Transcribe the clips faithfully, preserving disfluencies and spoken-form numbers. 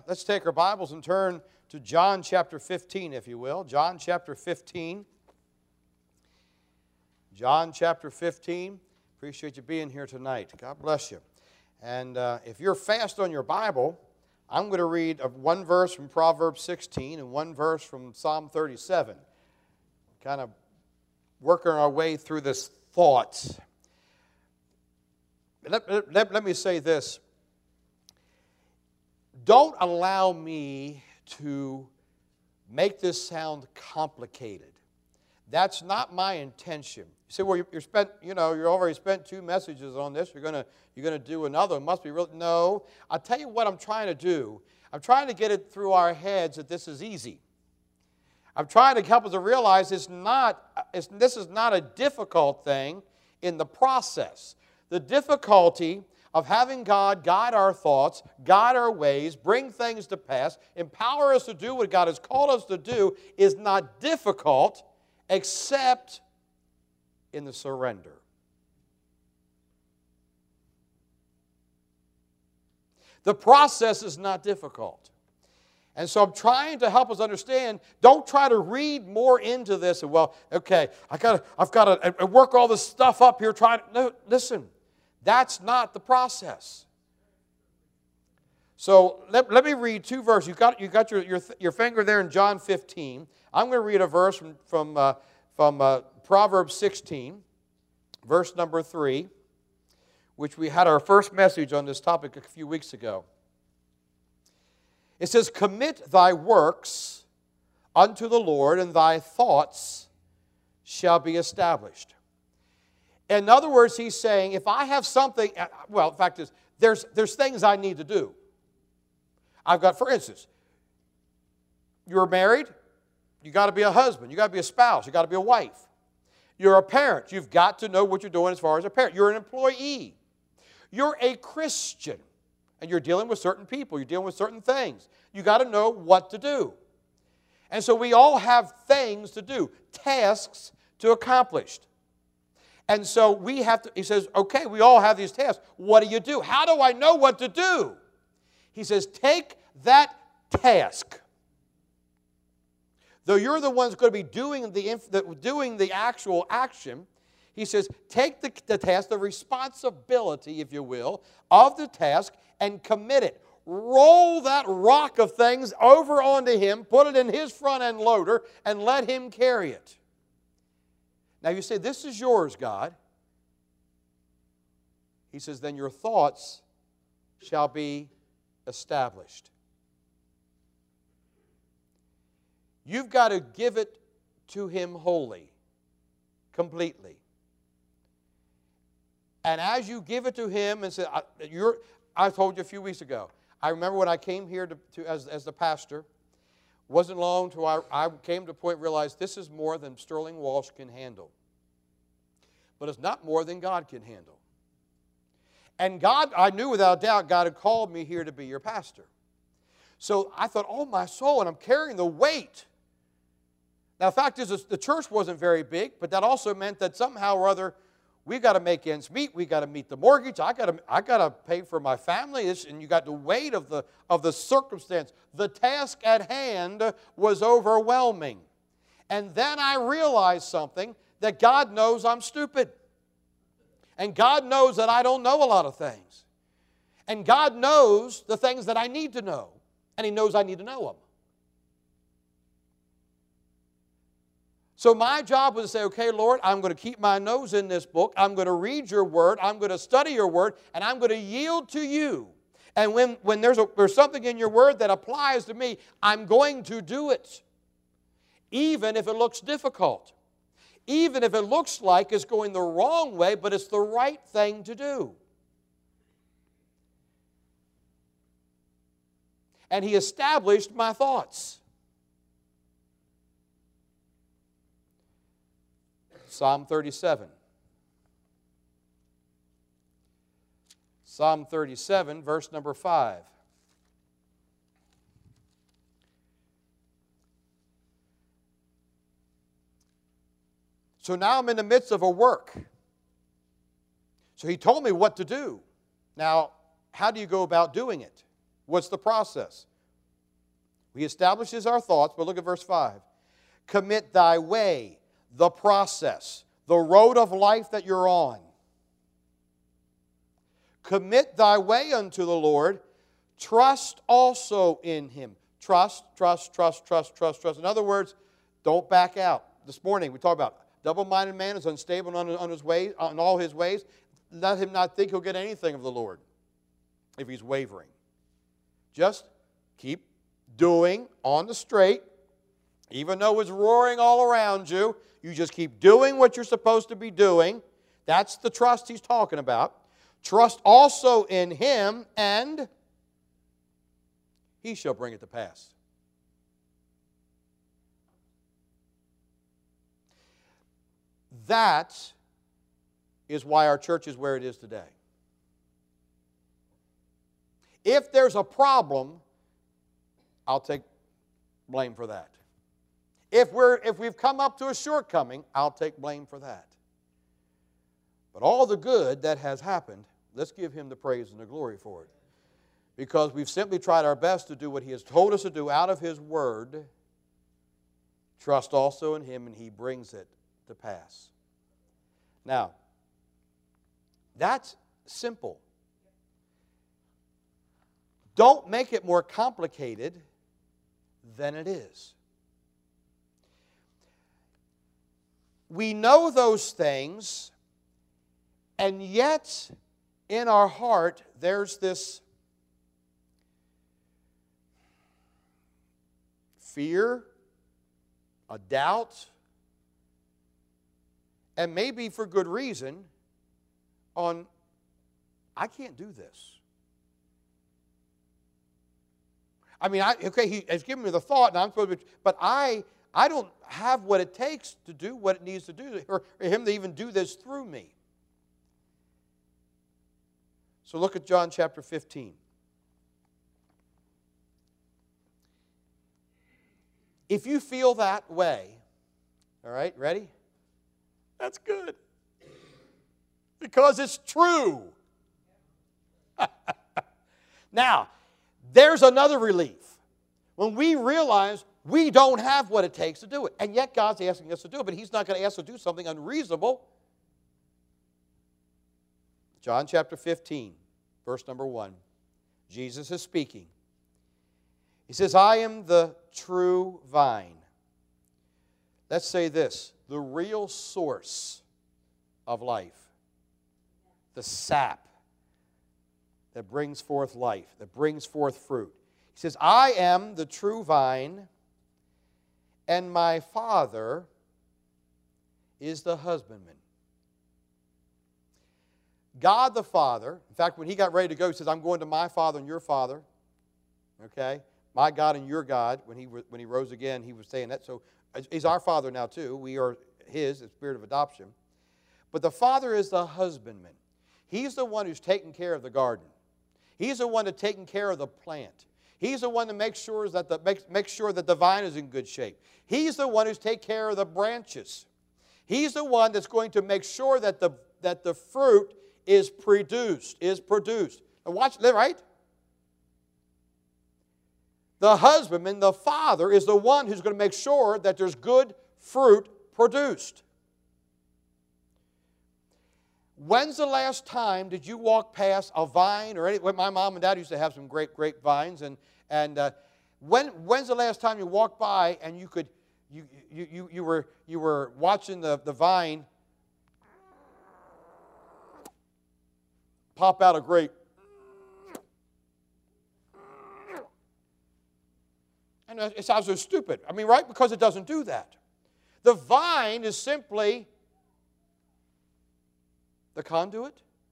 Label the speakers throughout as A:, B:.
A: let's take our Bibles and turn to John chapter fifteen, if you will. John chapter fifteen. John chapter fifteen. Appreciate you being here tonight. God bless you. And uh, if you're fast on your Bible, I'm going to read one verse from Proverbs sixteen and one verse from Psalm thirty-seven. Kind of working our way through this thought. Let, let, let me say this. Don't allow me to make this sound complicated. That's not my intention. You say, well, you, you're spent, you know, you already spent two messages on this. You're gonna, you're gonna do another. It must be real. No, I'll tell you what I'm trying to do. I'm trying to get it through our heads that this is easy. I'm trying to help us to realize it's not. It's, this is not a difficult thing in the process. The difficulty of having God guide our thoughts, guide our ways, bring things to pass, empower us to do what God has called us to do is not difficult except in the surrender. The process is not difficult. And so I'm trying to help us understand, don't try to read more into this and, well, okay, I gotta, I've got to work all this stuff up here trying to, no, listen. That's not the process. So let, let me read two verses. You got, you got your, your, your finger there in John fifteen. I'm going to read a verse from, from, uh, from uh, Proverbs sixteen, verse number three, which we had our first message on this topic a few weeks ago. It says, commit thy works unto the Lord, and thy thoughts shall be established. In other words, he's saying, if I have something, well, the fact is, there's, there's things I need to do. I've got, for instance, you're married, you got to be a husband, you got to be a spouse, you got to be a wife. You're a parent, you've got to know what you're doing as far as a parent. You're an employee. You're a Christian, and you're dealing with certain people, you're dealing with certain things. You got to know what to do. And so we all have things to do, tasks to accomplish. And so we have to, he says, okay, we all have these tasks. What do you do? How do I know what to do? He says, take that task. Though you're the ones going to be doing the, doing the actual action, he says, take the, the task, the responsibility, if you will, of the task and commit it. Roll that rock of things over onto him, put it in his front end loader, and let him carry it. Now you say, this is yours, God. He says, then your thoughts shall be established. You've got to give it to him wholly, completely. And as you give it to him and say, I, you're, I told you a few weeks ago, I remember when I came here to, to, as, as the pastor, wasn't long until I, I came to a point and realized this is more than Sterling Walsh can handle. But it's not more than God can handle. And God, I knew without doubt, God had called me here to be your pastor. So I thought, oh, my soul, and I'm carrying the weight. Now, the fact is, the church wasn't very big, but that also meant that somehow or other, we've got to make ends meet. We've got to meet the mortgage. I got to, I got to pay for my family. And you got the weight of the, of the circumstance. The task at hand was overwhelming. And then I realized something, that God knows I'm stupid. And God knows that I don't know a lot of things. And God knows the things that I need to know. And He knows I need to know them. So my job was to say, okay, Lord, I'm going to keep my nose in this book. I'm going to read your word. I'm going to study your word. And I'm going to yield to you. And when, when there's, a, there's something in your word that applies to me, I'm going to do it. Even if it looks difficult. Even if it looks like it's going the wrong way, but it's the right thing to do. And He established my thoughts. Psalm thirty-seven. Psalm thirty-seven, verse number five. So now I'm in the midst of a work. So He told me what to do. Now, how do you go about doing it? What's the process? He establishes our thoughts, but look at verse five. Commit thy way, the process, the road of life that you're on. Commit thy way unto the Lord. Trust also in Him. Trust, trust, trust, trust, trust, trust. In other words, don't back out. This morning we talked about double-minded man is unstable on, on his ways, on all his ways. Let him not think he'll get anything of the Lord if he's wavering. Just keep doing on the straight, even though it's roaring all around you. You just keep doing what you're supposed to be doing. That's the trust he's talking about. Trust also in Him, and He shall bring it to pass. That is why our church is where it is today. If there's a problem, I'll take blame for that. If, we're, if we've come up to a shortcoming, I'll take blame for that. But all the good that has happened, let's give Him the praise and the glory for it. Because we've simply tried our best to do what He has told us to do out of His Word. Trust also in Him, and He brings it to pass. Now, that's simple. Don't make it more complicated than it is. We know those things, and yet in our heart there's this fear, a doubt, and maybe for good reason, on, I can't do this. I mean, I, okay, He has given me the thought, and I'm supposed to be, but I, I don't have what it takes to do what it needs to do, or for Him to even do this through me. So look at John chapter fifteen. If you feel that way, all right, ready? That's good. Because it's true. Now, there's another relief. When we realize we don't have what it takes to do it, and yet God's asking us to do it, but He's not going to ask us to do something unreasonable. John chapter fifteen, verse number one. Jesus is speaking. He says, I am the true vine. Let's say this, the real source of life, the sap that brings forth life, that brings forth fruit. He says, I am the true vine, and my Father is the husbandman. God the Father, in fact, when He got ready to go, He says, I'm going to my Father and your Father, okay? My God and your God. When he, when he rose again, He was saying that. So He's our Father now too. We are His, the spirit of adoption. But the Father is the husbandman. He's the one who's taking care of the garden. He's the one that's taking care of the plant. He's the one that makes sure that the, makes, makes sure that the vine is in good shape. He's the one who's taking care of the branches. He's the one that's going to make sure that the, that the fruit is produced, is produced. Now watch, right? The husbandman, the father, is the one who's going to make sure that there's good fruit produced. When's the last time did you walk past a vine or any? Well, my mom and dad used to have some great grapevines, and and uh, when when's the last time you walked by and you could you you you, you were you were watching the, the vine pop out a grape? And it sounds so stupid. I mean, right? Because it doesn't do that. The vine is simply the conduit.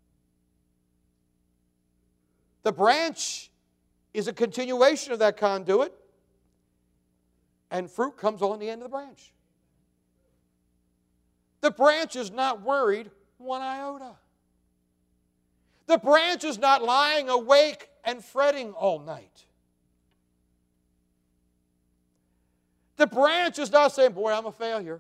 A: The branch is a continuation of that conduit, and fruit comes on the end of the branch. The branch is not worried one iota. The branch is not lying awake and fretting all night. The branch is not saying, boy, I'm a failure.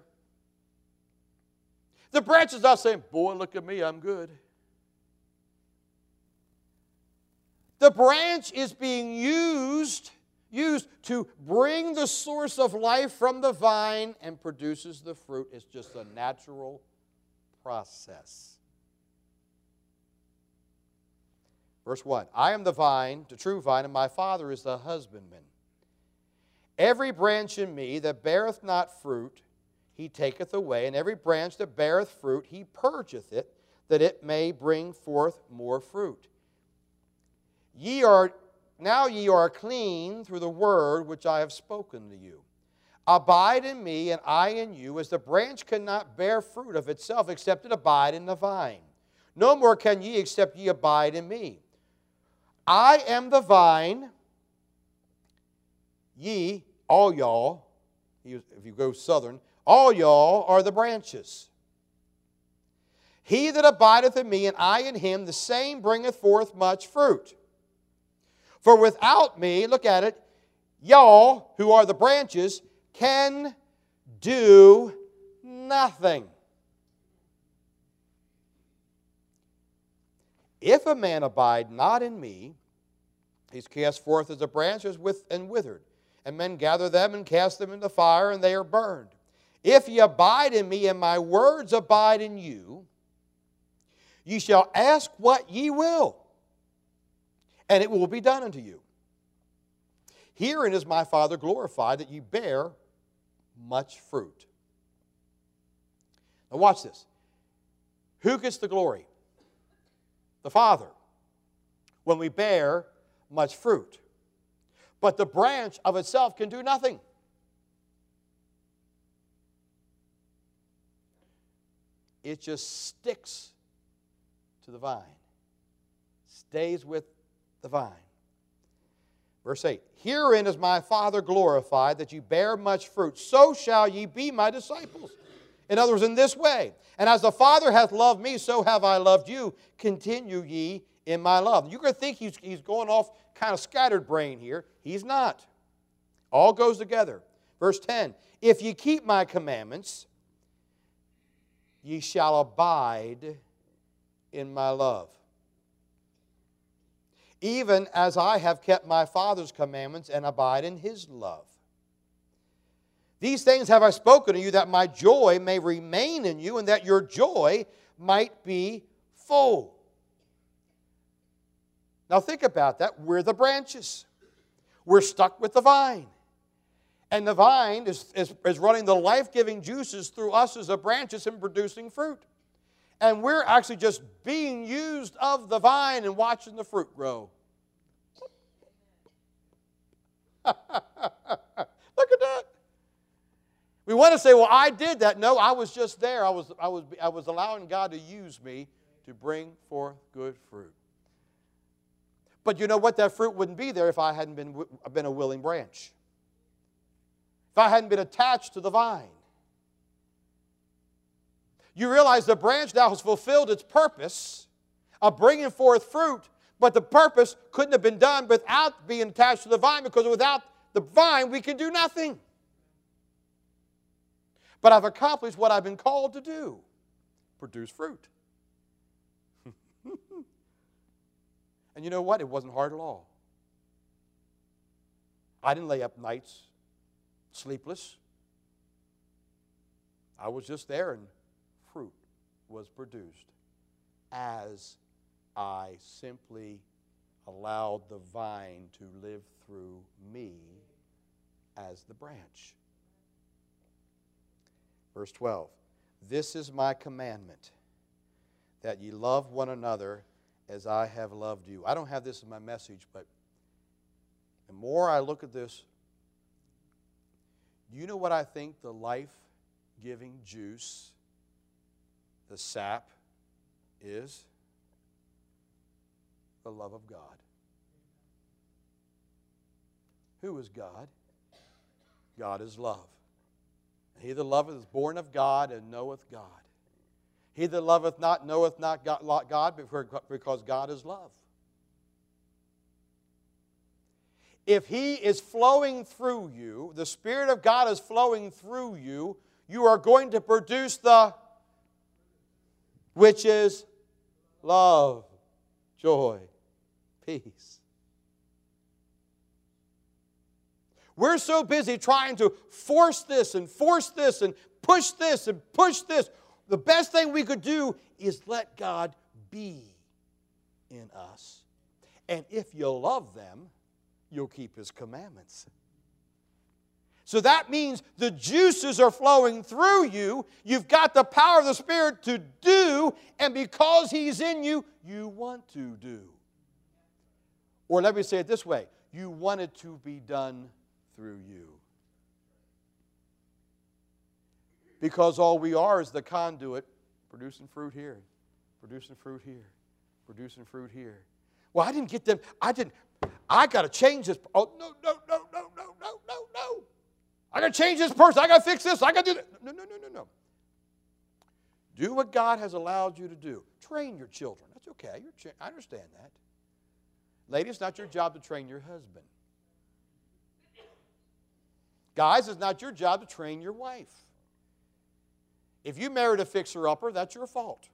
A: The branch is not saying, boy, look at me, I'm good. The branch is being used used to bring the source of life from the vine and produces the fruit. It's just a natural process. Verse one, I am the vine, the true vine, and my Father is the husbandman. Every branch in me that beareth not fruit, he taketh away, and every branch that beareth fruit, he purgeth it, that it may bring forth more fruit. Ye are, now ye are clean through the word which I have spoken to you. Abide in me, and I in you, as the branch cannot bear fruit of itself, except it abide in the vine. No more can ye, except ye abide in me. I am the vine, ye, all y'all, if you go southern, all y'all are the branches. He that abideth in me, and I in him, the same bringeth forth much fruit. For without me, look at it, y'all, who are the branches, can do nothing. If a man abide not in me, he's cast forth as the branches with and withered. And men gather them and cast them into fire, and they are burned. If ye abide in me, and my words abide in you, ye shall ask what ye will, and it will be done unto you. Herein is my Father glorified, that ye bear much fruit. Now watch this. Who gets the glory? The Father. When we bear much fruit. But the branch of itself can do nothing. It just sticks to the vine. Stays with the vine. Verse eight. Herein is my Father glorified, that ye bear much fruit. So shall ye be my disciples. In other words, in this way. And as the Father hath loved me, so have I loved you. Continue ye in my love. You're going to think he's, he's going off kind of scattered brain here. He's not. All goes together. Verse ten. If ye keep my commandments, ye shall abide in my love. Even as I have kept my Father's commandments and abide in his love. These things have I spoken to you, that my joy may remain in you, and that your joy might be full. Now think about that. We're the branches. We're stuck with the vine. And the vine is, is, is running the life-giving juices through us as the branches and producing fruit. And we're actually just being used of the vine and watching the fruit grow. Look at that. We want to say, well, I did that. No, I was just there. I was, I was, I was allowing God to use me to bring forth good fruit. But you know what? That fruit wouldn't be there if I hadn't been, been a willing branch. If I hadn't been attached to the vine. You realize the branch now has fulfilled its purpose of bringing forth fruit, but the purpose couldn't have been done without being attached to the vine, because without the vine we can do nothing. But I've accomplished what I've been called to do. Produce fruit. And you know what? It wasn't hard at all. I didn't lay up nights sleepless. I was just there, and fruit was produced as I simply allowed the vine to live through me as the branch. Verse twelve, this is my commandment, that ye love one another as I have loved you. I don't have this in my message, but the more I look at this, you know what I think the life-giving juice, the sap, is? The love of God. Who is God? God is love. He that loveth is born of God and knoweth God. He that loveth not knoweth not God, because God is love. If He is flowing through you, the Spirit of God is flowing through you, you are going to produce the, which is love, joy, peace. We're so busy trying to force this and force this and push this and push this. The best thing we could do is let God be in us. And if you love them, you'll keep His commandments. So that means the juices are flowing through you. You've got the power of the Spirit to do, and because He's in you, you want to do. Or let me say it this way, you want it to be done through you. Because all we are is the conduit, producing fruit here, producing fruit here, producing fruit here. Well, I didn't get them, I didn't, I got to change this. Oh, no, no, no, no, no, no, no, no. I got to change this person. I got to fix this. I got to do that. No, no, no, no, no. Do what God has allowed you to do. Train your children. That's okay. You're cha- I understand that. Ladies, it's not your job to train your husband. Guys, it's not your job to train your wife. If you married a fixer-upper, that's your fault.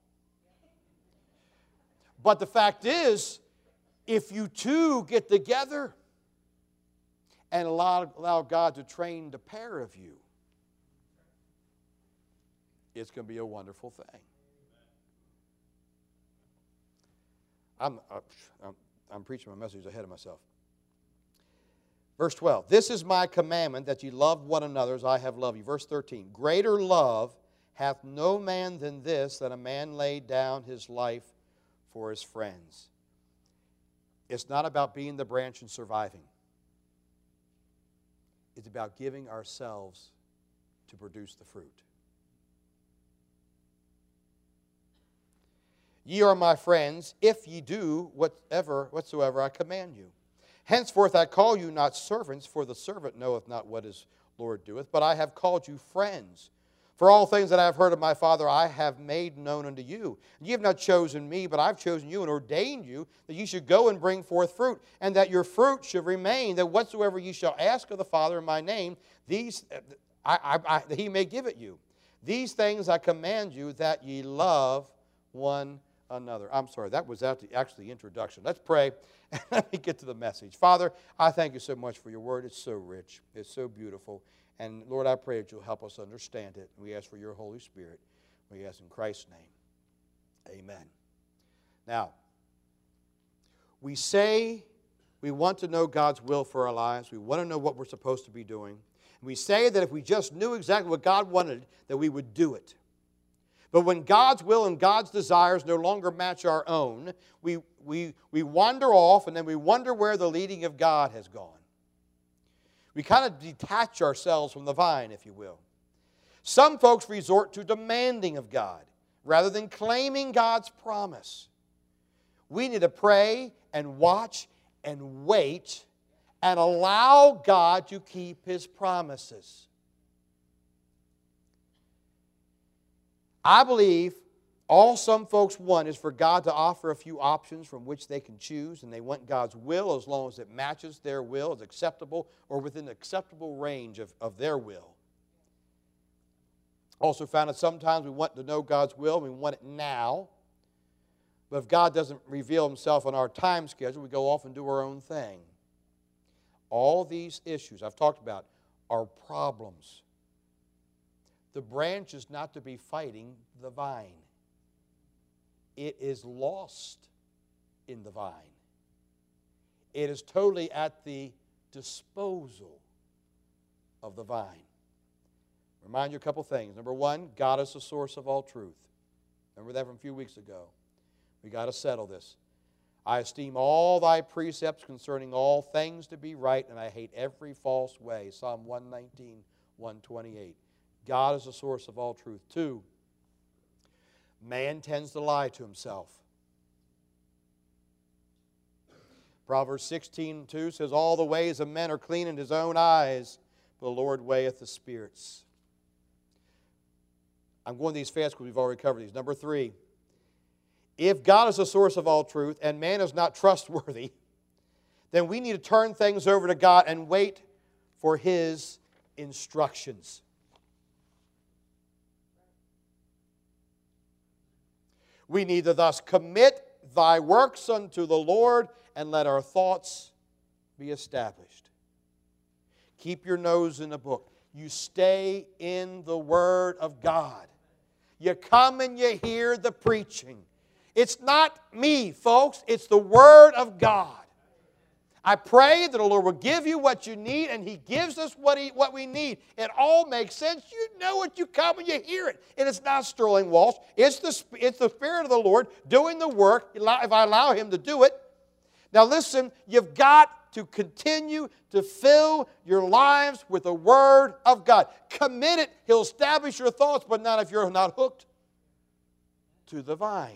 A: But the fact is, if you two get together and allow, allow God to train the pair of you, it's going to be a wonderful thing. I'm, I'm, I'm preaching my message ahead of myself. Verse twelve, this is my commandment, that ye love one another as I have loved you. Verse thirteen, greater love hath no man than this, that a man laid down his life for his friends. It's not about being the branch and surviving. It's about giving ourselves to produce the fruit. Ye are my friends, if ye do whatever, whatsoever I command you. Henceforth I call you not servants, for the servant knoweth not what his Lord doeth, but I have called you friends. For all things that I have heard of my Father I have made known unto you. Ye have not chosen me, but I have chosen you and ordained you, that ye should go and bring forth fruit, and that your fruit should remain, that whatsoever ye shall ask of the Father in my name, these I, I, I, He may give it you. These things I command you, that ye love one another. I'm sorry, that was actually the introduction. Let's pray, and let me get to the message. Father, I thank you so much for your word. It's so rich. It's so beautiful. And Lord, I pray that you'll help us understand it. We ask for your Holy Spirit. We ask in Christ's name. Amen. Now, we say we want to know God's will for our lives. We want to know what we're supposed to be doing. And we say that if we just knew exactly what God wanted, that we would do it. But when God's will and God's desires no longer match our own, we, we, we wander off, and then we wonder where the leading of God has gone. We kind of detach ourselves from the vine, if you will. Some folks resort to demanding of God rather than claiming God's promise. We need to pray and watch and wait and allow God to keep His promises. I believe all some folks want is for God to offer a few options from which they can choose, and they want God's will as long as it matches their will, is acceptable, or within the acceptable range of, of their will. Also found that sometimes we want to know God's will, and we want it now. But if God doesn't reveal Himself on our time schedule, we go off and do our own thing. All these issues I've talked about are problems. The branch is not to be fighting the vine. It is lost in the vine. It is totally at the disposal of the vine. Remind you a couple things. Number one, God is the source of all truth. Remember that from a few weeks ago. We got to settle this. I esteem all thy precepts concerning all things to be right, and I hate every false way. Psalm one nineteen, one twenty-eight. God is the source of all truth. Two, man tends to lie to himself. Proverbs sixteen, two says, all the ways of men are clean in his own eyes, but the Lord weigheth the spirits. I'm going these fast because we've already covered these. Number three, if God is the source of all truth and man is not trustworthy, then we need to turn things over to God and wait for His instructions. We need to thus commit thy works unto the Lord and let our thoughts be established. keep your nose in the book. You stay in the Word of God. You come and you hear the preaching. It's not me, folks. It's the Word of God. I pray that the Lord will give you what you need, and He gives us what, he, what we need. It all makes sense. You know it. You come and you hear it. And it's not Sterling Walsh. It's the, it's the Spirit of the Lord doing the work if I allow Him to do it. Now listen, you've got to continue to fill your lives with the Word of God. Commit it. He'll establish your thoughts, but not if you're not hooked to the vine.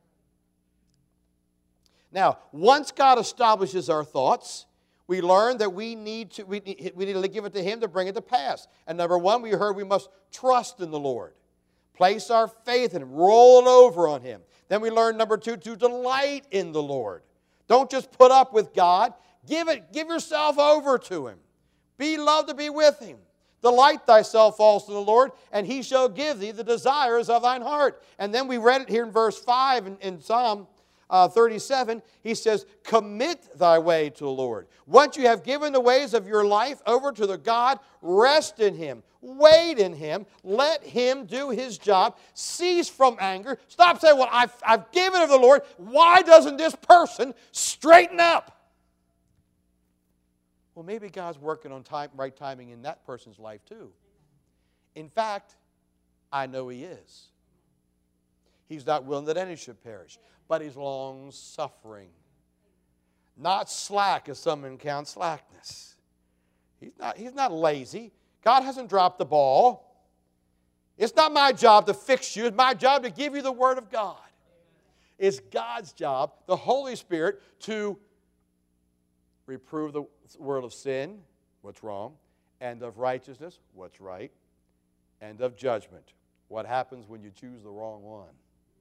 A: Now, once God establishes our thoughts, we learn that we need to we need, we need to give it to Him to bring it to pass. And number one, we heard we must trust in the Lord. Place our faith in Him. Roll it over on Him. Then we learn, number two, to delight in the Lord. Don't just put up with God. Give it, give yourself over to Him. Be loved to be with Him. Delight thyself also in the Lord, and He shall give thee the desires of thine heart. And then we read it here in verse five in, in Psalm Uh, thirty-seven, he says, commit thy way to the Lord. Once you have given the ways of your life over to the God, rest in Him. Wait in Him. Let Him do His job. Cease from anger. Stop saying, well, I've, I've given of the Lord. Why doesn't this person straighten up? Well, maybe God's working on time, right timing in that person's life too. In fact, I know He is. He's not willing that any should perish, but He's long-suffering. Not slack, as some men count slackness. He's not, he's not lazy. God hasn't dropped the ball. It's not my job to fix you. It's my job to give you the Word of God. It's God's job, the Holy Spirit, to reprove the world of sin, what's wrong, and of righteousness, what's right, and of judgment, what happens when you choose the wrong one.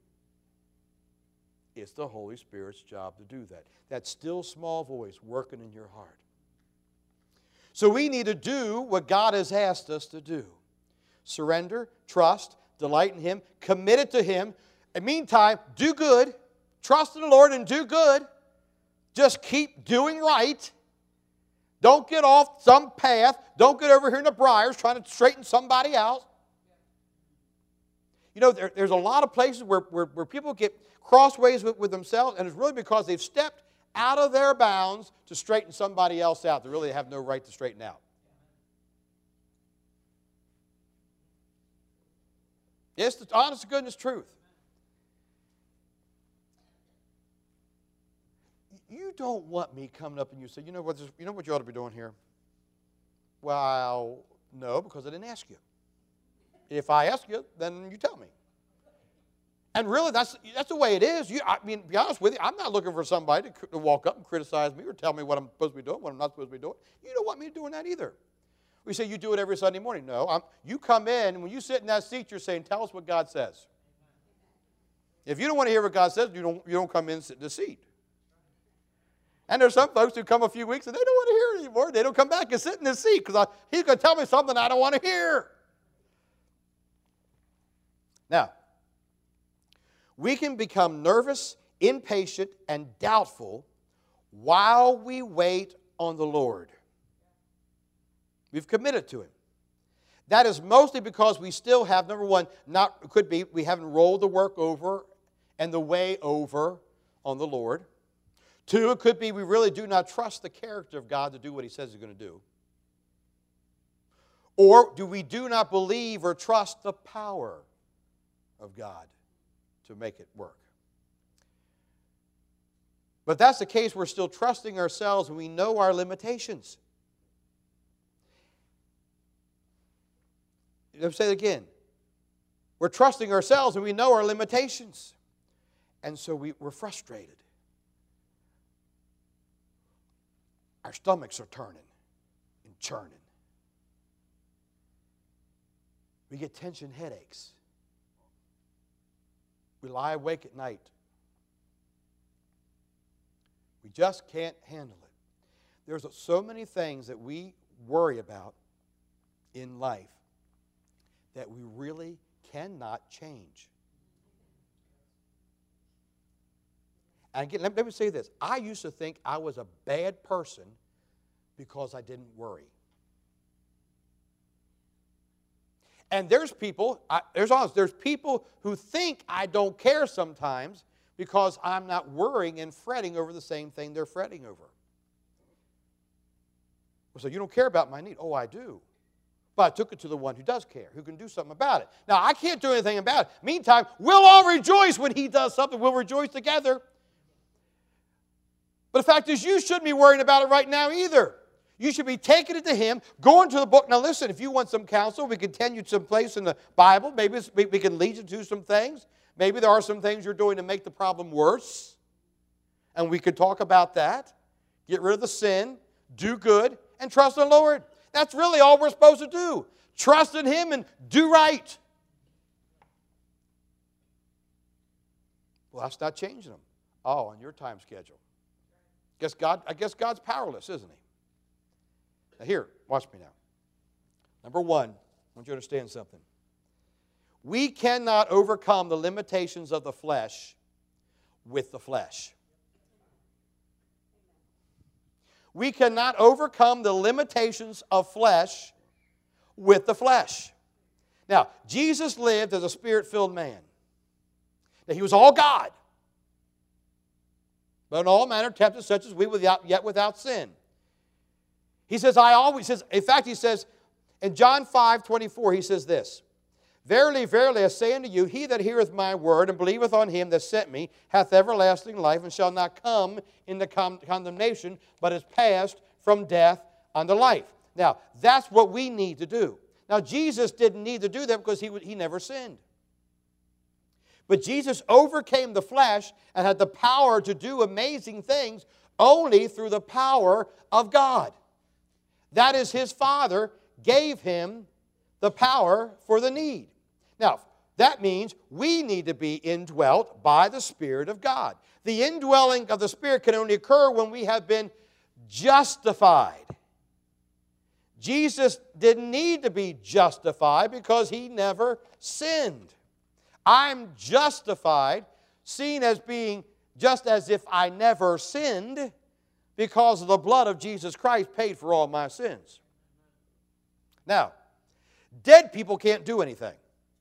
A: It's the Holy Spirit's job to do that. That still small voice working in your heart. So we need to do what God has asked us to do. Surrender, trust, delight in Him, commit it to Him. In the meantime, do good. Trust in the Lord and do good. Just keep doing right. Don't get off some path. Don't get over here in the briars trying to straighten somebody out. You know, there, there's a lot of places where, where, where people get crossways with, with themselves, and it's really because they've stepped out of their bounds to straighten somebody else out. They really have no right to straighten out. It's the honest to goodness truth. You don't want me coming up and you say, you know what, this, you know what you ought to be doing here? Well, no, because I didn't ask you. If I ask you, then you tell me. And really, that's, that's the way it is. You, I mean, to be honest with you, I'm not looking for somebody to, to walk up and criticize me or tell me what I'm supposed to be doing, what I'm not supposed to be doing. You don't want me doing that either. We say you do it every Sunday morning. No, I'm, you come in, and when you sit in that seat, you're saying, tell us what God says. If you don't want to hear what God says, you don't, you don't come in and sit in the seat. And there's some folks who come a few weeks and they don't want to hear it anymore. They don't come back and sit in the seat because he's going to tell me something I don't want to hear. Now, we can become nervous, impatient, and doubtful while we wait on the Lord. We've committed to Him. That is mostly because we still have, number one, not could be we haven't rolled the work over and the way over on the Lord. Two, it could be we really do not trust the character of God to do what He says He's going to do. Or do we do not believe or trust the power of God to make it work? But that's the case. We're still trusting ourselves and we know our limitations. Let me say it again. We're trusting ourselves and we know our limitations. And so we, we're frustrated. Our stomachs are turning and churning. We get tension headaches. We lie awake at night. We just can't handle it. There's so many things that we worry about in life that we really cannot change. And again, let me say this. I used to think I was a bad person because I didn't worry. And there's people, I, there's honest, there's people who think I don't care sometimes because I'm not worrying and fretting over the same thing they're fretting over. So you don't care about my need. Oh, I do. But I took it to the one who does care, who can do something about it. Now, I can't do anything about it. Meantime, we'll all rejoice when he does something. We'll rejoice together. But the fact is, you shouldn't be worrying about it right now either. You should be taking it to him, going to the book. Now, listen, if you want some counsel, we can tell you some place in the Bible. Maybe it's, we, we can lead you to some things. Maybe there are some things you're doing to make the problem worse. And we could talk about that. Get rid of the sin, do good, and trust in the Lord. That's really all we're supposed to do. Trust in him and do right. Well, that's not changing them. Oh, on your time schedule. Guess God, I guess God's powerless, isn't he? Now here, watch me now. Number one, I want you to understand something. We cannot overcome the limitations of the flesh with the flesh. We cannot overcome the limitations of flesh with the flesh. Now, Jesus lived as a spirit-filled man. Now, he was all God, but in all manner tempted such as we, without, yet without sin. He says, I always, says, in fact, he says, in John five twenty-four, he says this, Verily, verily, I say unto you, he that heareth my word and believeth on him that sent me hath everlasting life, and shall not come into con- condemnation, but is passed from death unto life. Now, that's what we need to do. Now, Jesus didn't need to do that because he, he never sinned. But Jesus overcame the flesh and had the power to do amazing things only through the power of God. That is, his Father gave him the power for the need. Now, that means we need to be indwelt by the Spirit of God. The indwelling of the Spirit can only occur when we have been justified. Jesus didn't need to be justified because he never sinned. I'm justified, seen as being just as if I never sinned, because of the blood of Jesus Christ paid for all my sins. Now, dead people can't do anything.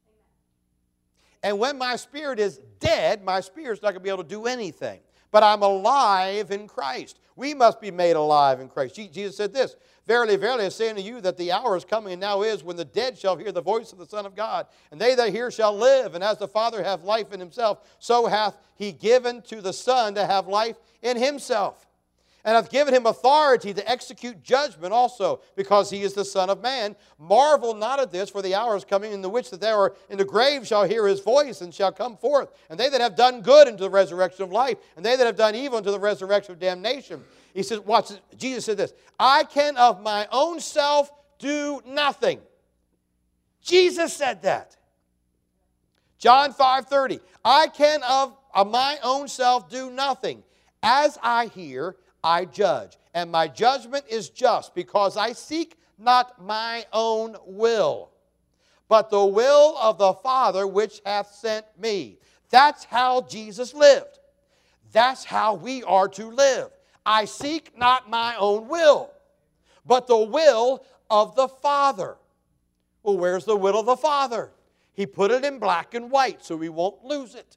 A: And when my spirit is dead, my spirit's not going to be able to do anything. But I'm alive in Christ. We must be made alive in Christ. Jesus said this, Verily, verily, I say unto you that the hour is coming, and now is, when the dead shall hear the voice of the Son of God. And they that hear shall live. And as the Father hath life in himself, so hath he given to the Son to have life in himself. And hath given him authority to execute judgment also, because he is the Son of Man. Marvel not at this, for the hour is coming in the which that they are in the grave shall hear his voice, and shall come forth. And they that have done good into the resurrection of life, and they that have done evil into the resurrection of damnation. He says, watch this. Jesus said this, I can of my own self do nothing. Jesus said that. John five thirty, I can of, of my own self do nothing. As I hear, I judge, and my judgment is just, because I seek not my own will, but the will of the Father which hath sent me. That's how Jesus lived. That's how we are to live. I seek not my own will, but the will of the Father. Well, where's the will of the Father? He put it in black and white so we won't lose it.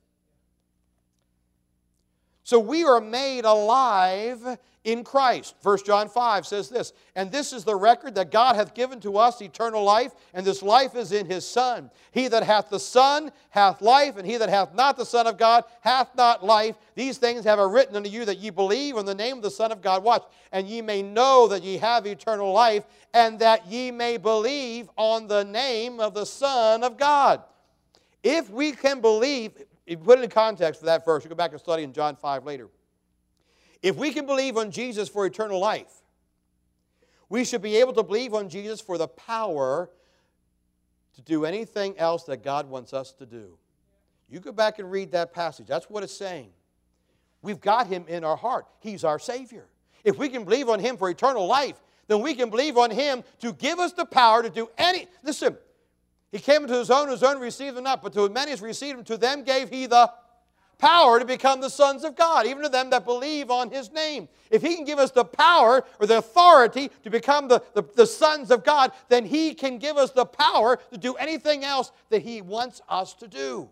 A: So we are made alive in Christ. First John five says this, And this is the record that God hath given to us, eternal life, and this life is in his Son. He that hath the Son hath life, and he that hath not the Son of God hath not life. These things have I written unto you, that ye believe on the name of the Son of God. Watch. And ye may know that ye have eternal life, and that ye may believe on the name of the Son of God. If we can believe, if you put it in context for that verse, you go back and study in John five later. If we can believe on Jesus for eternal life, we should be able to believe on Jesus for the power to do anything else that God wants us to do. You go back and read that passage. That's what it's saying. We've got him in our heart. He's our Savior. If we can believe on him for eternal life, then we can believe on him to give us the power to do any... Listen, he came into his own, his own received him not, but to as many as received him, to them gave he the power to become the sons of God, even to them that believe on His name. If He can give us the power or the authority to become the, the, the sons of God, then He can give us the power to do anything else that He wants us to do.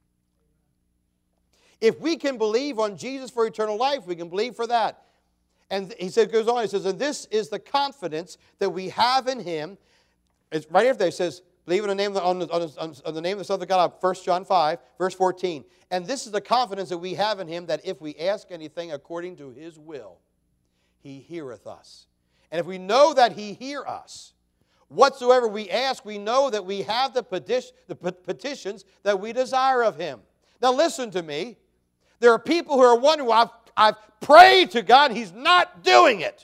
A: If we can believe on Jesus for eternal life, we can believe for that. And he said, goes on, he says, and this is the confidence that we have in Him. It's right after there, he says, believe in the name of the, on, the, on, on the name of the Son of God, First John five, verse fourteen. And this is the confidence that we have in Him, that if we ask anything according to His will, He heareth us. And if we know that He hear us, whatsoever we ask, we know that we have the, petition, the petitions that we desire of Him. Now listen to me. There are people who are wondering, well, I've, I've prayed to God, He's not doing it.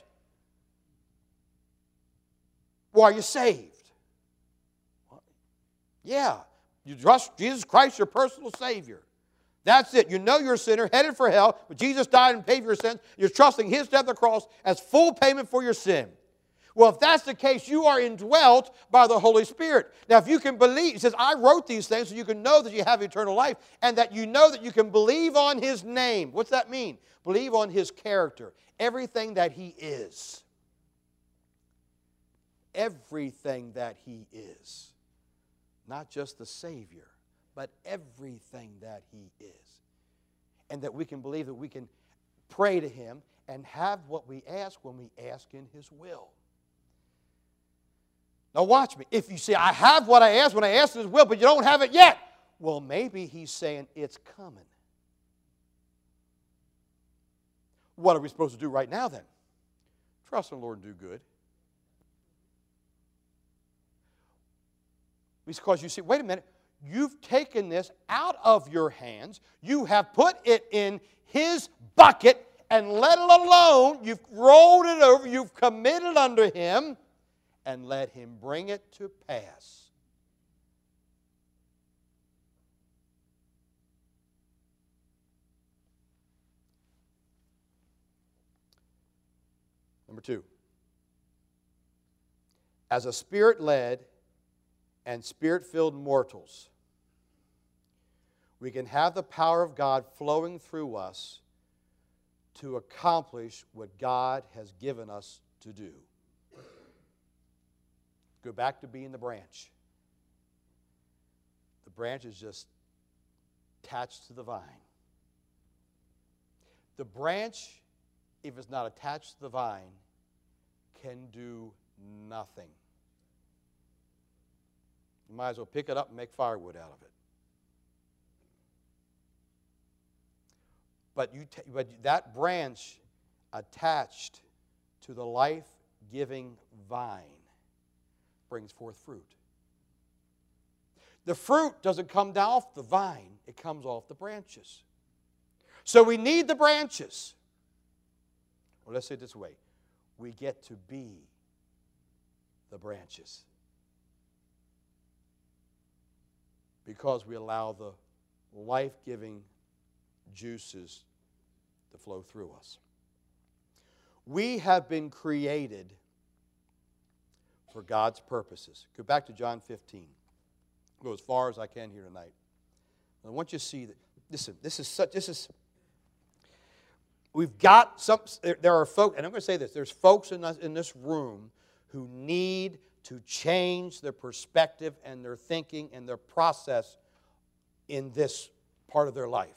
A: Well, are you saved? Yeah. You trust Jesus Christ, your personal Savior. That's it. You know you're a sinner, headed for hell, but Jesus died and paid for your sins. You're trusting His death on the cross as full payment for your sin. Well, if that's the case, you are indwelt by the Holy Spirit. Now, if you can believe, He says, I wrote these things so you can know that you have eternal life and that you know that you can believe on His name. What's that mean? Believe on His character, everything that He is. Everything that He is. Not just the Savior, but everything that He is. And that we can believe that we can pray to Him and have what we ask when we ask in His will. Now watch me. If you say, I have what I asked when I asked in His will, but you don't have it yet, well, maybe He's saying it's coming. What are we supposed to do right now then? Trust in the Lord and do good. Because you see, wait a minute, you've taken this out of your hands, you have put it in His bucket and let it alone, you've rolled it over, you've committed unto Him, and let Him bring it to pass. Number two, as a Spirit-led and Spirit-filled mortals, we can have the power of God flowing through us to accomplish what God has given us to do. Go back to being the branch. The branch is just attached to the vine. The branch, if it's not attached to the vine, can do nothing. You might as well pick it up and make firewood out of it. But, you t- but that branch attached to the life-giving vine brings forth fruit. The fruit doesn't come down off the vine, it comes off the branches. So we need the branches. Well, let's say it this way. We get to be the branches. Because we allow the life-giving juices to flow through us. We have been created for God's purposes. Go back to John fifteen. Go as far as I can here tonight. I want you to see that. Listen, this is such. This is. We've got some. There, there are folks, and I'm going to say this. There's folks in us, in this room who need to change their perspective and their thinking and their process in this part of their life.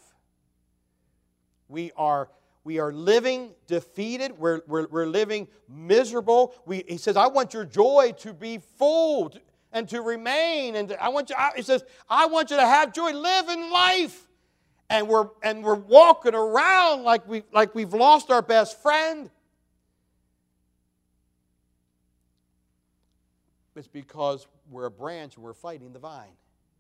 A: We are. We are living defeated. We're, we're, we're living miserable. We, he says, I want your joy to be full and to remain. And to, I want you, I, he says, I want you to have joy. Live in life. And we're, and we're walking around like, we, like we've lost our best friend. It's because we're a branch and we're fighting the vine.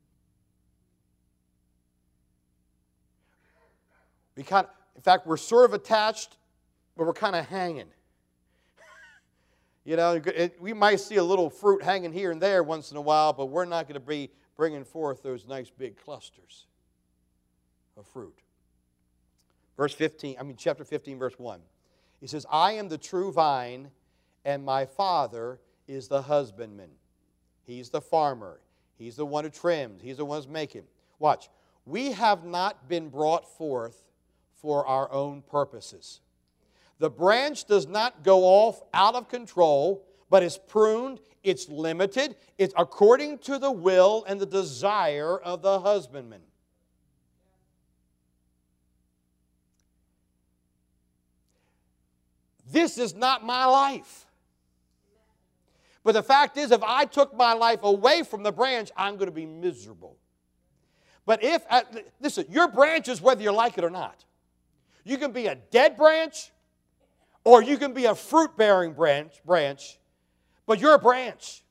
A: We kind of, in fact, we're sort of attached, but we're kind of hanging. You know, it, we might see a little fruit hanging here and there once in a while, but we're not going to be bringing forth those nice big clusters of fruit. Verse fifteen, I mean chapter fifteen, verse one. He says, I am the true vine, and my Father is the husbandman. He's the farmer. He's the one who trims. He's the one who's making. Watch. We have not been brought forth for our own purposes. The branch does not go off out of control, but is pruned, it's limited, it's according to the will and the desire of the husbandman. This is not my life. But the fact is, if I took my life away from the branch, I'm going to be miserable. But if, uh, listen, your branch is whether you like it or not. You can be a dead branch, or you can be a fruit-bearing branch, branch, but you're a branch.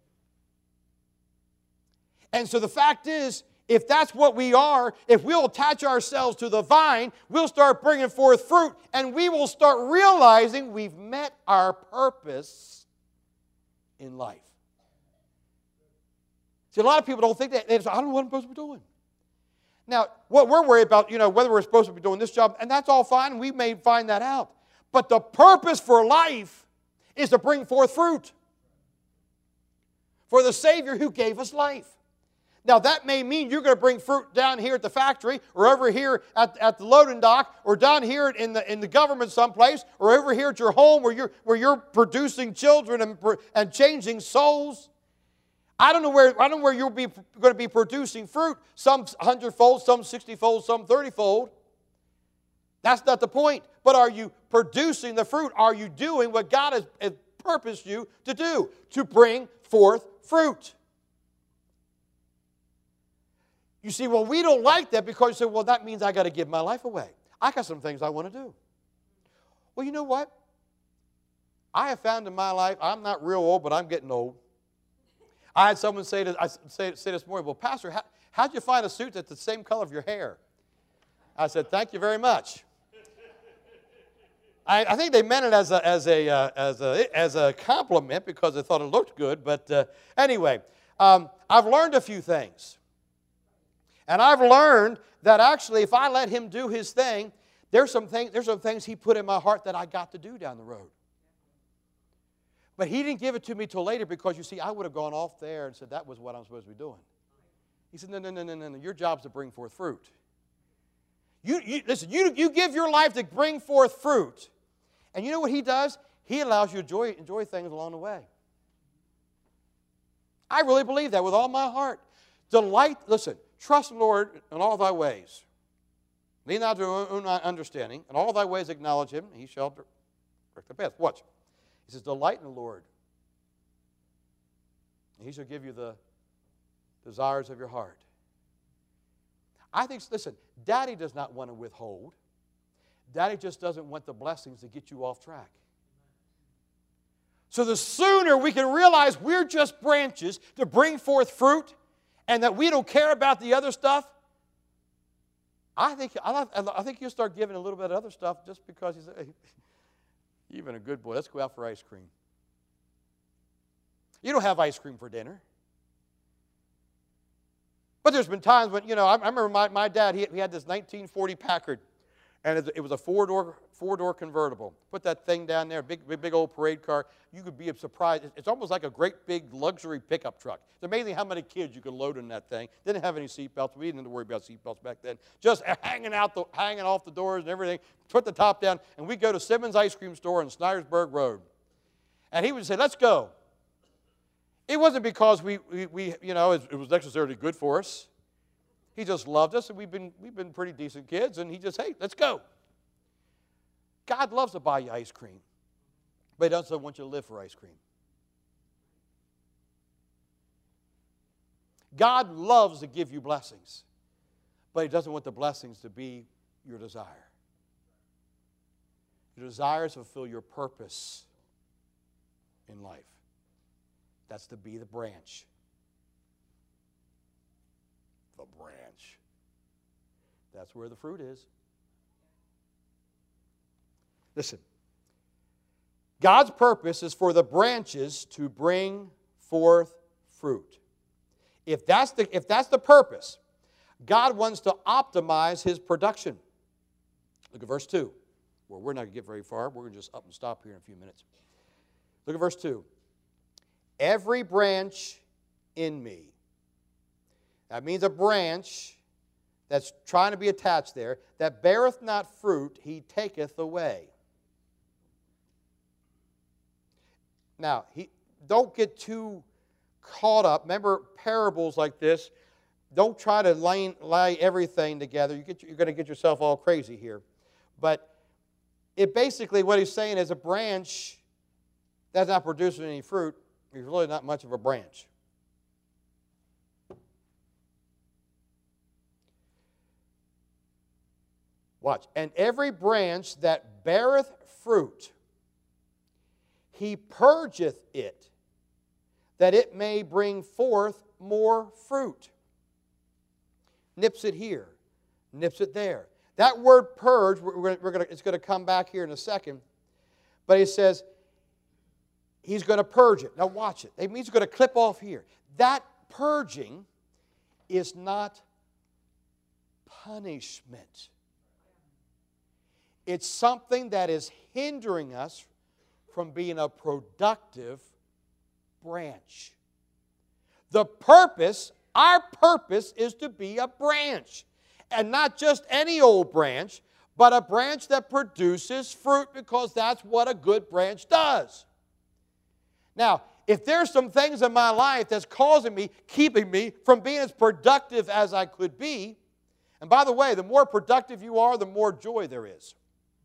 A: And so the fact is, if that's what we are, if we'll attach ourselves to the vine, we'll start bringing forth fruit, and we will start realizing we've met our purpose in life. See, a lot of people don't think that. They say, I don't know what I'm supposed to be doing. Now, what we're worried about, you know, whether we're supposed to be doing this job, and that's all fine, and we may find that out. But the purpose for life is to bring forth fruit for the Savior who gave us life. Now, that may mean you're going to bring fruit down here at the factory, or over here at, at the loading dock, or down here in the, in the government someplace, or over here at your home where you're, where you're producing children and, and changing souls. I don't know where, I don't know where you'll be going to be producing fruit, some hundredfold, some sixty-fold, some thirty-fold. That's not the point. But are you producing the fruit? Are you doing what God has, has purposed you to do? To bring forth fruit. You see, well, we don't like that because you say, well, that means I got to give my life away. I got some things I want to do. Well, you know what? I have found in my life, I'm not real old, but I'm getting old. I had someone say, to, I say, say this morning, well, Pastor, how, how'd you find a suit that's the same color of your hair? I said, thank you very much. I, I think they meant it as a, as, a, uh, as, a, as a compliment because they thought it looked good. But uh, anyway, um, I've learned a few things. And I've learned that actually if I let Him do His thing, there's some, thing, there's some things He put in my heart that I got to do down the road. But He didn't give it to me till later because, you see, I would have gone off there and said, that was what I'm supposed to be doing. He said, no, no, no, no, no, no. Your job's to bring forth fruit. You, you, listen, you, you give your life to bring forth fruit. And you know what He does? He allows you to enjoy, enjoy things along the way. I really believe that with all my heart. Delight, listen, trust the Lord in all thy ways. Lean not to your own understanding. In all thy ways acknowledge Him, and He shall direct the path. Watch. He says, delight in the Lord, and He shall give you the desires of your heart. I think, listen, Daddy does not want to withhold. Daddy just doesn't want the blessings to get you off track. So the sooner we can realize we're just branches to bring forth fruit and that we don't care about the other stuff, I think, I think you'll start giving a little bit of other stuff just because he's hey, you've been a good boy. Let's go out for ice cream. You don't have ice cream for dinner. But there's been times when, you know, I, I remember my, my dad, he, he had this nineteen forty Packard, and it, it was a four-door four-door convertible. Put that thing down there, big, big, big old parade car. You could be surprised. It's almost like a great big luxury pickup truck. It's amazing how many kids you could load in that thing. Didn't have any seat belts. We didn't have to worry about seat belts back then. Just hanging out, the, hanging off the doors and everything. Put the top down, and we'd go to Simmons Ice Cream Store on Snydersburg Road. And he would say, let's go. It wasn't because we, we, we you know, it, it was necessarily good for us. He just loved us, and we've been, we've been pretty decent kids, and he just, hey, let's go. God loves to buy you ice cream, but He doesn't want you to live for ice cream. God loves to give you blessings, but He doesn't want the blessings to be your desire. Your desire is to fulfill your purpose in life. That's to be the branch. The branch. That's where the fruit is. Listen. God's purpose is for the branches to bring forth fruit. If that's the, if that's the purpose, God wants to optimize His production. Look at verse two. Well, we're not going to get very far. We're going to just up and stop here in a few minutes. Look at verse two. Every branch in me. That means a branch that's trying to be attached there, that beareth not fruit, he taketh away. Now, he, don't get too caught up. Remember, parables like this, don't try to lay, lay everything together. You get, you're going to get yourself all crazy here. But it basically, what he's saying is a branch that's not producing any fruit is really not much of a branch. Watch. And every branch that beareth fruit, he purgeth it, that it may bring forth more fruit. Nips it here, nips it there. That word purge, we're, we're gonna, it's going to come back here in a second. But he says, he's going to purge it. Now watch it. It means he's going to clip off here. That purging is not punishment. It's something that is hindering us from being a productive branch. The purpose, our purpose is to be a branch. And not just any old branch, but a branch that produces fruit, because that's what a good branch does. Now, if there's some things in my life that's causing me, keeping me from being as productive as I could be, and by the way, the more productive you are, the more joy there is.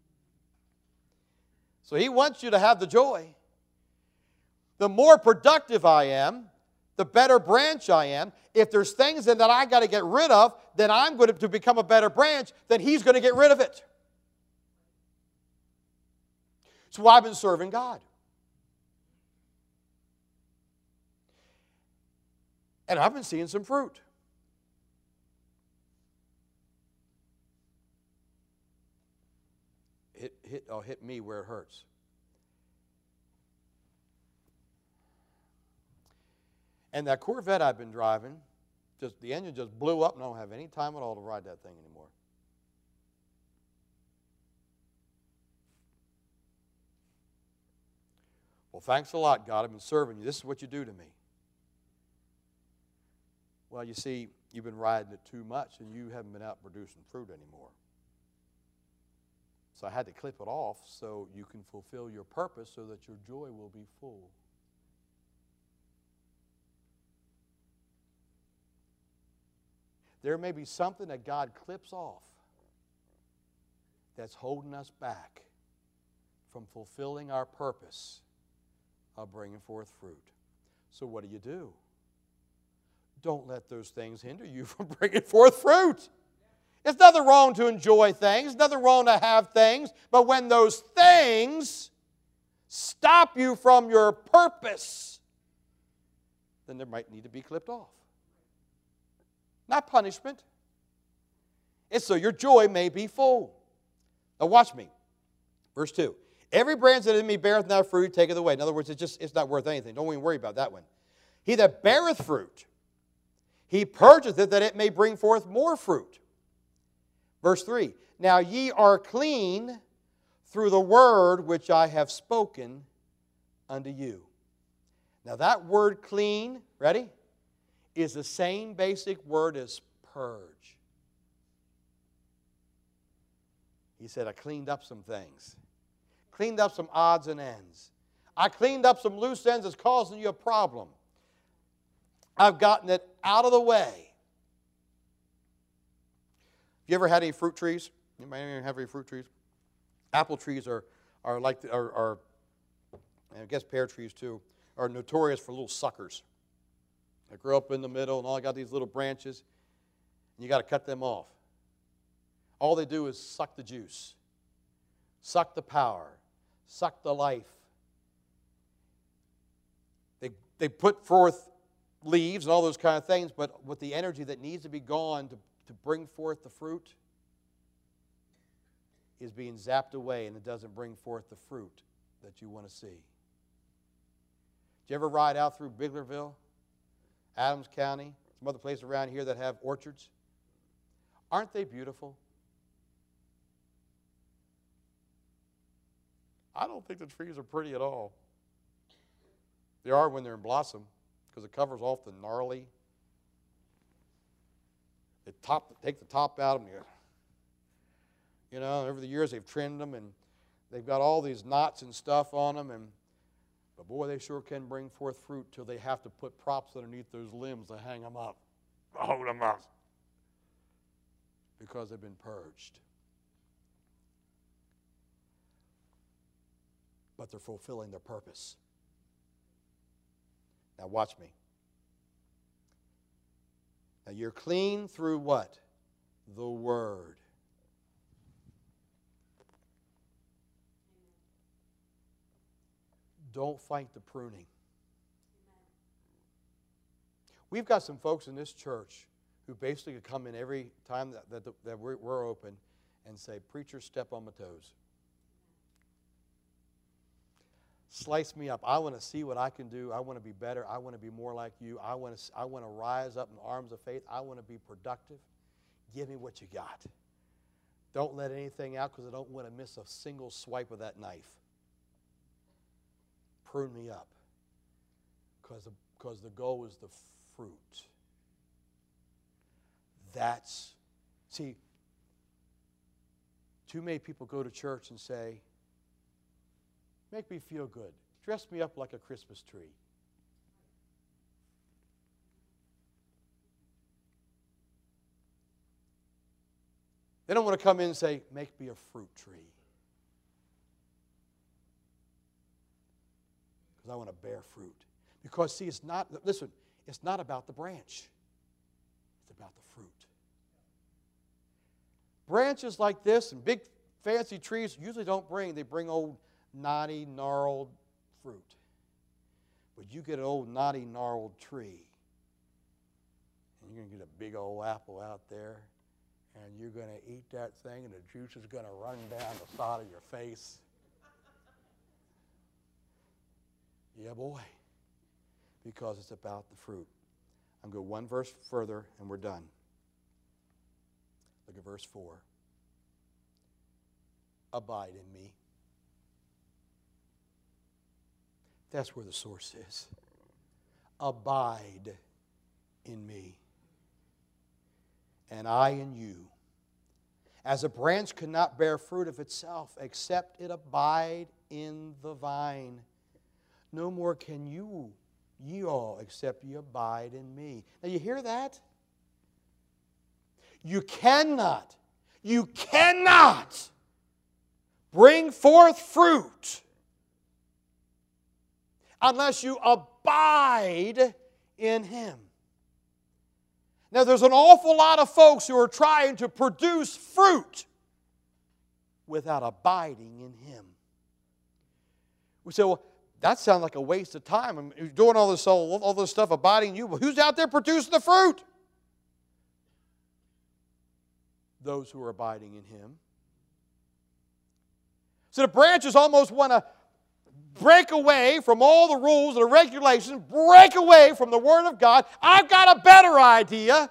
A: So he wants you to have the joy. The more productive I am, the better branch I am. If there's things that I got to get rid of, then I'm going to become a better branch, then he's going to get rid of it. So I've been serving God. And I've been seeing some fruit. Hit, hit, oh, hit me where it hurts. And that Corvette I've been driving, just the engine just blew up and I don't have any time at all to ride that thing anymore. Well, thanks a lot, God. I've been serving you. This is what you do to me. Well, you see, you've been riding it too much and you haven't been out producing fruit anymore. So I had to clip it off so you can fulfill your purpose so that your joy will be full. There may be something that God clips off that's holding us back from fulfilling our purpose of bringing forth fruit. So what do you do? Don't let those things hinder you from bringing forth fruit. There's nothing wrong to enjoy things. Nothing wrong to have things. But when those things stop you from your purpose, then there might need to be clipped off. Not punishment. It's so your joy may be full. Now watch me. Verse two. Every branch that in me beareth not fruit, taketh away. In other words, it's just it's not worth anything. Don't even worry about that one. He that beareth fruit, he purgeth it that it may bring forth more fruit. Verse three. Now ye are clean through the word which I have spoken unto you. Now that word clean, ready, is the same basic word as purge. He said, I cleaned up some things. Cleaned up some odds and ends. I cleaned up some loose ends that's causing you a problem. I've gotten it out of the way. You ever had any fruit trees? Anybody have any fruit trees? Apple trees are, are like, the, are, are, I guess pear trees too, are notorious for little suckers. They grow up in the middle and all got these little branches, and you got to cut them off. All they do is suck the juice, suck the power, suck the life. They, they put forth leaves and all those kind of things, but with the energy that needs to be gone to, to bring forth the fruit is being zapped away, and it doesn't bring forth the fruit that you want to see. Did you ever ride out through Biglerville, Adams County, some other places around here that have orchards? Aren't they beautiful? I don't think the trees are pretty at all. They are when they're in blossom, because it covers off the gnarly. They top, take the top out of them. You know, over the years they've trimmed them, and they've got all these knots and stuff on them. And but boy, they sure can bring forth fruit till they have to put props underneath those limbs to hang them up, to hold them up, because they've been purged. But they're fulfilling their purpose. Now watch me. Now you're clean through what? The Word. Don't fight the pruning. We've got some folks in this church who basically come in every time that, that, that we're, we're open and say, "Preacher, step on my toes. Slice me up. I want to see what I can do. I want to be better. I want to be more like you. I want to, I want to rise up in the arms of faith. I want to be productive. Give me what you got. Don't let anything out because I don't want to miss a single swipe of that knife. Prune me up because the, because the goal is the fruit." That's, see, too many people go to church and say, "Make me feel good. Dress me up like a Christmas tree." They don't want to come in and say, "Make me a fruit tree, because I want to bear fruit." Because, see, it's not, listen, it's not about the branch. It's about the fruit. Branches like this and big fancy trees usually don't bring, they bring old knotty, gnarled fruit. But you get an old knotty, gnarled tree, and you're going to get a big old apple out there, and you're going to eat that thing, and the juice is going to run down the side of your face. Yeah, boy, because it's about the fruit. I'm going to go one verse further, and we're done. Look at verse four. Abide in me. That's where the source is. Abide in me, and I in you. As a branch cannot bear fruit of itself except it abide in the vine, no more can you, ye all, except ye abide in me. Now you hear that? You cannot, you cannot bring forth fruit unless you abide in Him. Now, there's an awful lot of folks who are trying to produce fruit without abiding in Him. We say, "Well, that sounds like a waste of time. I mean, you're doing all this, all, all this stuff, abiding in you. Well, who's out there producing the fruit?" Those who are abiding in Him. So the branches almost want to break away from all the rules and the regulations, break away from the Word of God. I've got a better idea.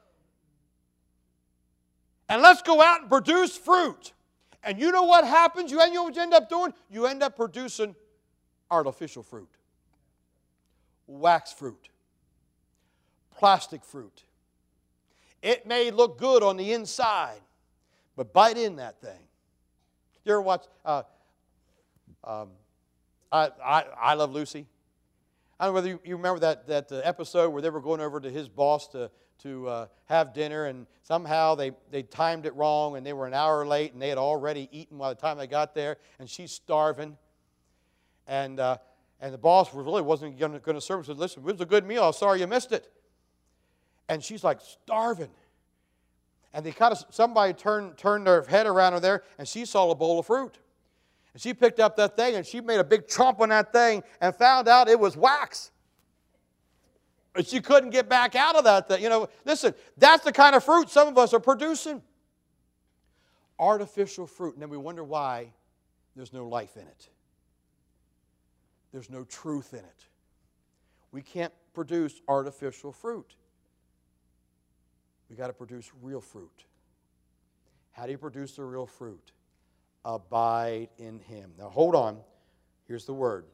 A: And let's go out and produce fruit. And you know what happens? You know what you end up doing? You end up producing artificial fruit, wax fruit, plastic fruit. It may look good on the inside, but bite in that thing. You ever watch uh, um, I, I, I Love Lucy? I don't know whether you, you remember that, that uh, episode where they were going over to his boss to, to uh, have dinner, and somehow they, they timed it wrong, and they were an hour late, and they had already eaten by the time they got there, and she's starving. And, uh, and the boss really wasn't going to serve her. He said, "Listen, it was a good meal. I'm sorry you missed it." And she's like starving. And they kind of, somebody turned, turned their head around her there, and she saw a bowl of fruit. And she picked up that thing, and she made a big chomp on that thing and found out it was wax. But she couldn't get back out of that thing. You know, listen, that's the kind of fruit some of us are producing. Artificial fruit. And then we wonder why there's no life in it. There's no truth in it. We can't produce artificial fruit. We've got to produce real fruit. How do you produce the real fruit? Abide in Him. Now hold on. Here's the word.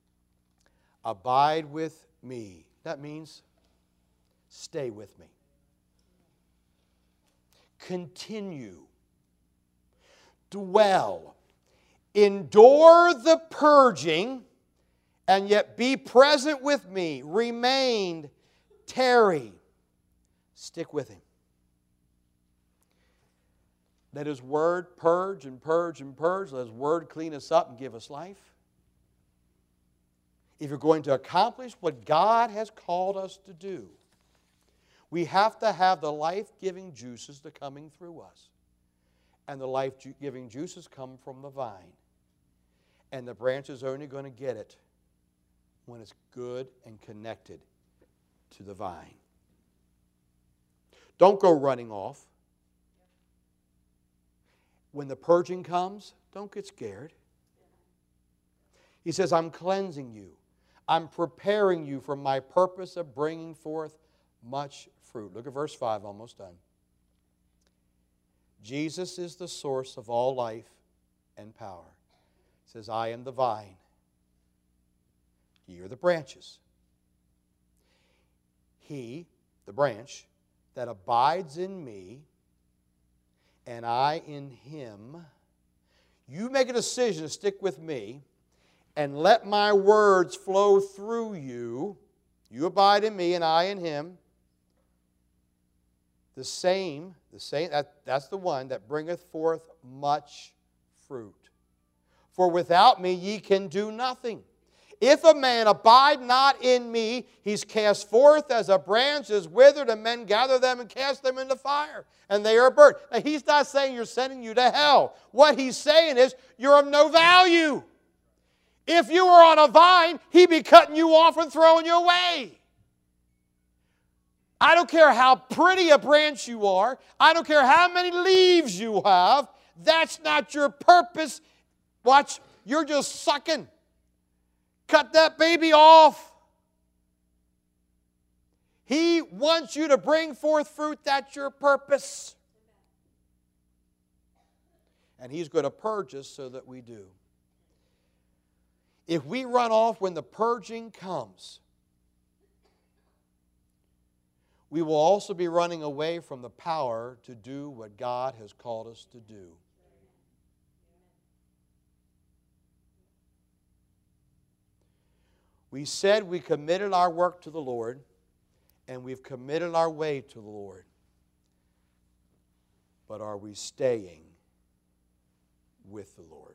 A: Abide with me. That means stay with me. continue, dwell, endure the purging, and yet be present with me, remain, tarry, stick with Him. Let His Word purge and purge and purge. Let His Word clean us up and give us life. If you're going to accomplish what God has called us to do, we have to have the life-giving juices that are coming through us. And the life-giving juices come from the vine. And the branch is only going to get it when it's good and connected to the vine. Don't go running off. When the purging comes, don't get scared. He says, I'm cleansing you. I'm preparing you for my purpose of bringing forth much fruit. Look at verse five, almost done. Jesus is the source of all life and power. He says, I am the vine. Ye are the branches. He, the branch, that abides in me, and I in him. You make a decision to stick with me, and let my words flow through you. You abide in me, and I in him. The same, the same, that, that's the one that bringeth forth much fruit. For without me ye can do nothing. If a man abide not in me, he's cast forth as a branch is withered, and men gather them and cast them into fire, and they are burnt. Now, he's not saying you're sending you to hell. What he's saying is you're of no value. If you were on a vine, he'd be cutting you off and throwing you away. I don't care how pretty a branch you are. I don't care how many leaves you have. That's not your purpose. Watch, you're just sucking. Cut that baby off. He wants you to bring forth fruit. That's your purpose. And He's going to purge us so that we do. If we run off when the purging comes, we will also be running away from the power to do what God has called us to do. We said we committed our work to the Lord, and we've committed our way to the Lord. But are we staying with the Lord?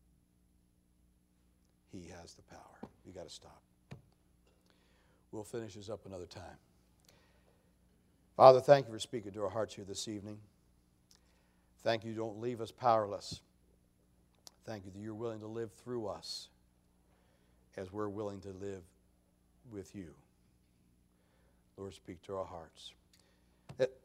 A: He has the power. We've got to stop. We'll finish this up another time. Father, thank you for speaking to our hearts here this evening. Thank you, don't leave us powerless. Thank you that you're willing to live through us as we're willing to live with you. Lord, speak to our hearts.